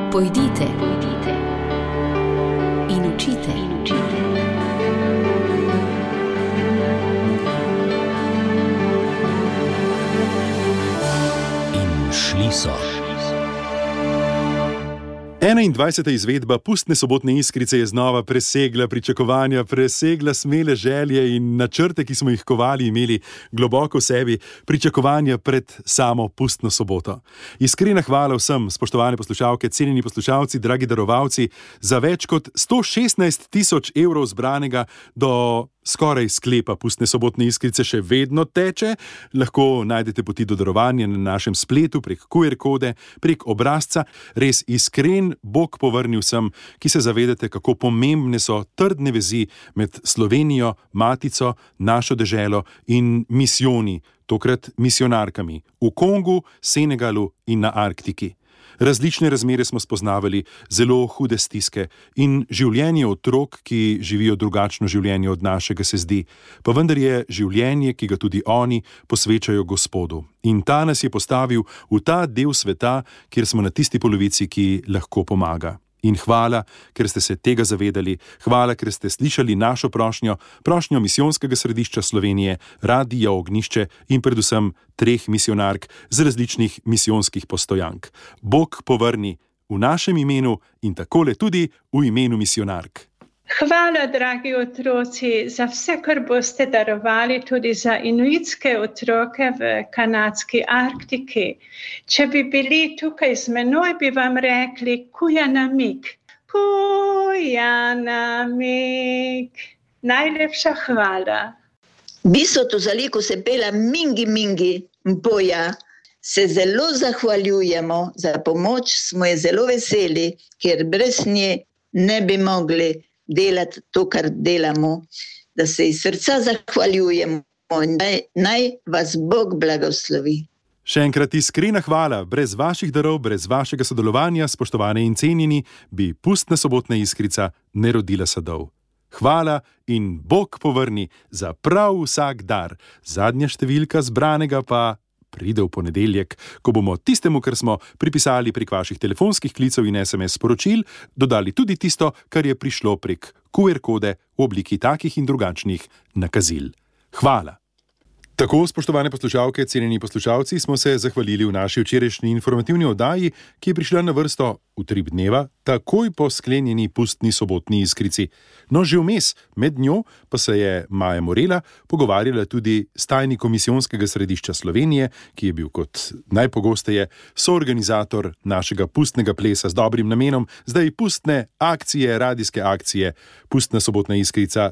Pojdite in učite. In šli so. 21. izvedba Pustne sobotne iskrice je znova presegla pričakovanja, presegla smele želje in načrte, ki smo jih kovali, imeli globoko v sebi, pričakovanja pred samo Pustno soboto. Iskrena hvala vsem, spoštovane poslušalke, cenjeni poslušalci, dragi darovalci, za več kot 116.000 evrov zbranega do skoraj sklepa Pustne sobotne iskrice še vedno teče. Lahko najdete poti do darovanja na našem spletu, prek QR kode, prek obrazca. Res iskren Bog povrnil vsem, ki se zavedate, kako pomembne so trdne vezi med Slovenijo, matico, našo deželo in misijoni, tokrat misionarkami v Kongu, Senegalu in na Arktiki. Različne razmere smo spoznavali, zelo hude stiske in življenje otrok, ki živijo drugačno življenje od našega, se zdi. Pa vendar je življenje, ki ga tudi oni posvečajo Gospodu. In ta nas je postavil v ta del sveta, kjer smo na tisti polovici, ki lahko pomaga. In hvala, ker ste se tega zavedali, hvala, ker ste slišali našo prošnjo Misijonskega središča Slovenije, Radia Ognjišče in predvsem 3 misionark z različnih misijonskih postojank. Bog povrni v našem imenu in takole tudi v imenu misionark. Hvala, dragi otroci, za vse, kar boste darovali tudi za inuitske otroke v kanadski Arktiki. Če bi bili tukaj z menoj, bi vam rekli Kujanamik. Kujanamik. Najlepša hvala. Biso to zaliko se pela mingi mpoja. Se zelo zahvaljujemo za pomoč, smo je zelo veseli, ker brez nje ne bi mogli delati to, kar delamo, da se iz srca zahvaljujemo in naj vas Bog blagoslovi. Še enkrat iskrena hvala, brez vaših darov, brez vašega sodelovanja, spoštovane in cenjeni, bi Pustna sobotna iskrica ne rodila sadov. Hvala in Bog povrni za prav vsak dar. Zadnja številka zbranega pa pride v ponedeljek, ko bomo tistemu, kar smo pripisali prek vaših telefonskih klicev in SMS sporočil, dodali tudi tisto, kar je prišlo prek QR kode v obliki takih in drugačnih nakazil. Hvala. Tako, spoštovane poslušalke, cenjeni poslušalci, smo se zahvalili v naši včerajšnji informativni oddaji, ki je prišla na vrsto utrip dneva, takoj po sklenjeni Pustni sobotni iskrici. No, že vmes, med njo pa se je Maja Morela pogovarjala tudi s tajnikom Misijonskega središča Slovenije, ki je bil kot najpogosteje soorganizator našega pustnega plesa z dobrim namenom, zdaj pustne akcije, radijske akcije, Pustna sobotna iskrica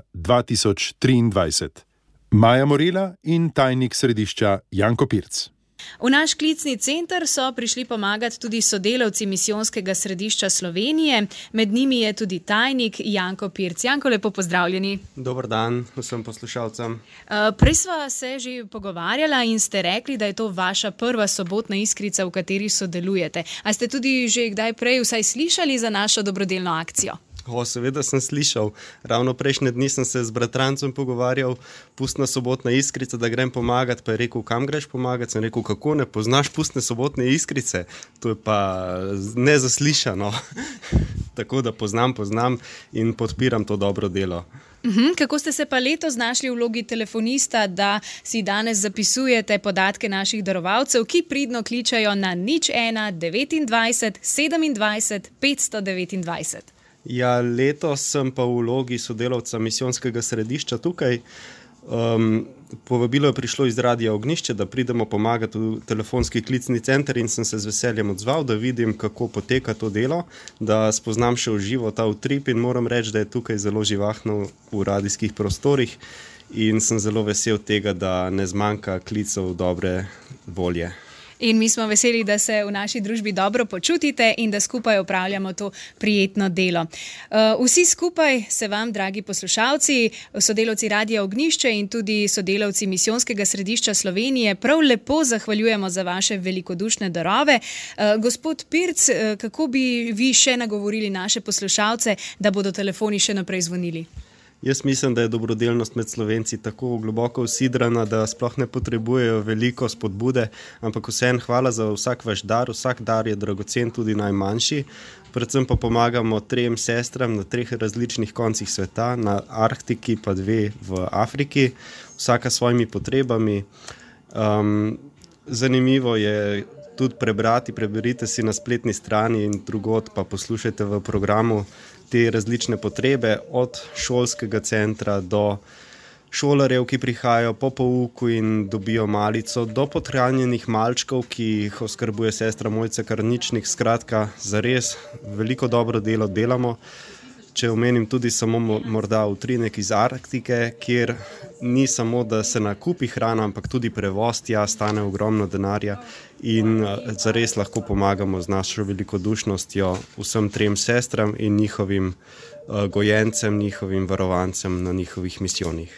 2023. Maja Morela in tajnik središča Janko Pirc. V naš klicni center so prišli pomagati tudi sodelavci Misijonskega središča Slovenije. Med njimi je tudi tajnik Janko Pirc. Janko, lepo pozdravljeni. Dober dan vsem poslušalcem. Prej sva se že pogovarjala in ste rekli, da je to vaša prva sobotna iskrica, v kateri sodelujete. A ste tudi že kdaj prej vsaj slišali za našo dobrodelno akcijo? Seveda sem slišal. Ravno prejšnje dni sem se z bratrancem pogovarjal, Pustna sobotna iskrica, da grem pomagati, pa je rekel, kam greš pomagati? Sem rekel, kako ne poznaš Pustne sobotne iskrice? To je pa nezaslišano. Tako da poznam in podpiram to dobro delo. Kako ste se pa letos znašli v vlogi telefonista, da si danes zapisujete podatke naših darovalcev, ki pridno kličajo na 01 29 27 529? Ja, letos sem pa v vlogi sodelavca Misijonskega središča tukaj. Povabilo je prišlo iz Radia Ognjišče, da pridemo pomagati v telefonski klicni center in sem se z veseljem odzval, da vidim, kako poteka to delo, da spoznam še v živo ta utrip in moram reči, da je tukaj zelo živahno v radijskih prostorih in sem zelo vesel tega, da ne zmanjka klicev dobre volje. In mi smo veseli, da se v naši družbi dobro počutite in da skupaj opravljamo to prijetno delo. Vsi skupaj se vam, dragi poslušalci, sodelavci Radia Ognjišče in tudi sodelavci Misijonskega središča Slovenije, prav lepo zahvaljujemo za vaše velikodušne darove. Gospod Pirc, kako bi vi še nagovorili naše poslušalce, da bodo telefoni še naprej zvonili? Jaz mislim, da je dobrodelnost med Slovenci tako globoko usidrana, da sploh ne potrebujejo veliko spodbude, ampak vseeno hvala za vsak vaš dar. Vsak dar je dragocen, tudi najmanjši. Predvsem pa pomagamo 3 sestram na 3 različnih koncih sveta, na Arktiki pa 2 v Afriki, vsaka s svojimi potrebami. Zanimivo je tudi preberite si na spletni strani in drugod pa poslušajte v programu te različne potrebe, od šolskega centra do šolarjev, ki prihajajo po pouku in dobijo malico, do podhranjenih malčkov, ki jih oskrbuje sestra Mojca Karničnik. Skratka, zares veliko dobro delo delamo. Če omenim tudi samo morda utrinek iz Arktike, kjer ni samo, da se nakupi hrana, ampak tudi prevoz tja stane ogromno denarja in zares lahko pomagamo z našo velikodušnostjo vsem 3 sestram in njihovim gojencem, njihovim varovancem na njihovih misijonih.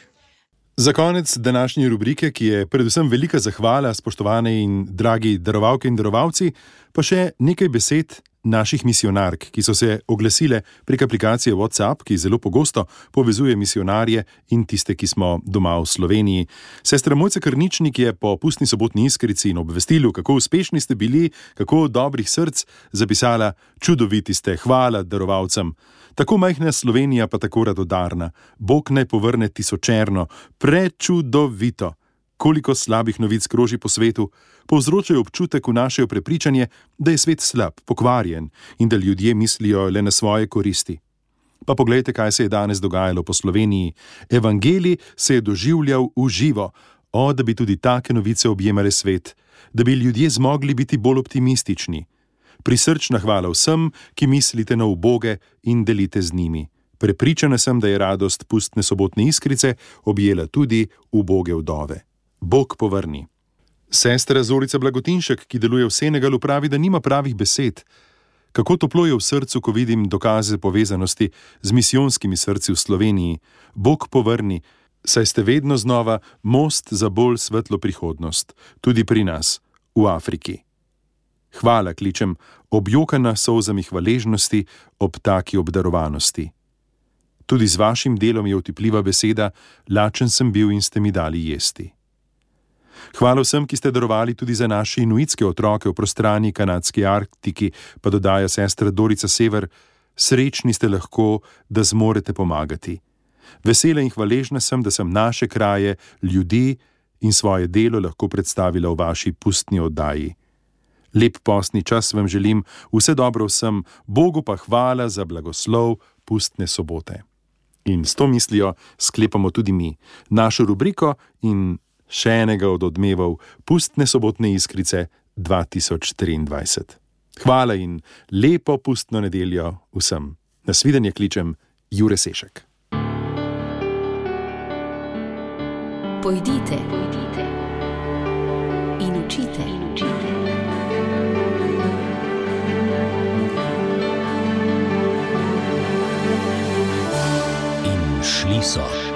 Za konec današnje rubrike, ki je predvsem velika zahvala, spoštovane in dragi darovalke in darovalci, pa še nekaj besed naših misijonark, ki so se oglasile prek aplikacije WhatsApp, ki zelo pogosto povezuje misijonarje in tiste, ki smo doma v Sloveniji. Sestra Mojca Karničnik je po pustni sobotni iskrici in obvestilu, kako uspešni ste bili, kako dobrih src, zapisala: čudoviti ste, hvala darovalcem. Tako majhna Slovenija, pa tako radodarna. Bog naj povrne tisočerno, prečudovito. Koliko slabih novic kroži po svetu, povzročajo občutek, vnašajo prepričanje, da je svet slab, pokvarjen in da ljudje mislijo le na svoje koristi. Pa poglejte, kaj se je danes dogajalo po Sloveniji. Evangelij se je doživljal v živo. Da bi tudi take novice objemale svet, da bi ljudje zmogli biti bolj optimistični. Prisrčna hvala vsem, ki mislite na uboge in delite z njimi. Prepričana sem, da je radost pustne sobotne iskrice objela tudi uboge vdove. Bog povrni. Sestra Zorica Blagotinšek, ki deluje v Senegalu, pravi, da nima pravih besed. Kako toplo je v srcu, ko vidim dokaze povezanosti z misijonskimi srci v Sloveniji. Bog povrni, saj ste vedno znova most za bolj svetlo prihodnost, tudi pri nas, v Afriki. Hvala kličem, objokana solzami hvaležnosti ob taki obdarovanosti. Tudi z vašim delom je utipljiva beseda, lačen sem bil in ste mi dali jesti. Hvala vsem, ki ste darovali tudi za naše inuitske otroke v prostrani kanadski Arktiki, pa dodaja sestra Dorica Sever, srečni ste lahko, da zmorete pomagati. Vesela in hvaležna sem, da sem naše kraje, ljudi in svoje delo lahko predstavila v vaši pustni oddaji. Lep postni čas vam želim, vse dobro vsem, Bogu pa hvala za blagoslov pustne sobote. In s to mislijo sklepamo tudi mi našo rubriko in še enega od odmevov pustne sobotne iskrice 2023. Hvala in lepo pustno nedeljo vsem. Nasvidenje kličem, Jure Sešek. Pojdite in učite. In šli so.